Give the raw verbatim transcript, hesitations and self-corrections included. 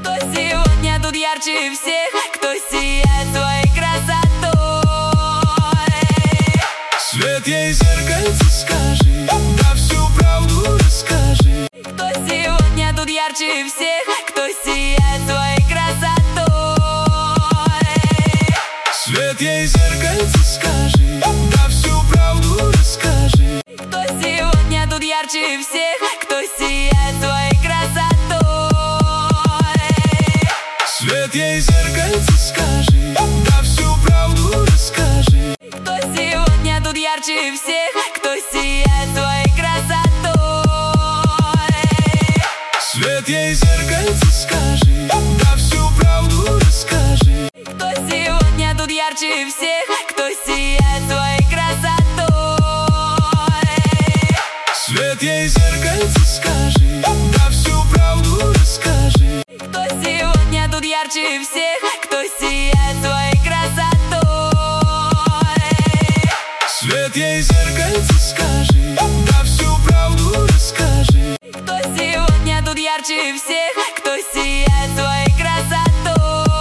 Кто сегодня тут ярче всех, кто сияет своей красотой? Свет ей зеркальце скажи, да всю правду расскажи. Кто сегодня тут ярче всех, кто сияет своей красотой? Свет ей зеркальце скажи, да всю правду расскажи. Кто сегодня тут ярче всех, кто сияет своей красотой? Свет ей зеркальце скажи, да всю правду расскажи. Кто сегодня тут ярче всех, кто сияет своей красотой? Свет ей зеркальце скажи, да всю правду расскажи. Кто сегодня тут ярче всех, кто сияет своей красотой? Свет ей зеркальце скажи, да всю правду расскажи. Кто сегодня тут ярче всех, кто сияет своей красотой? Свет ей зеркальце скажи, да всю правду расскажи. Кто сегодня тут ярче всех, кто сияет своей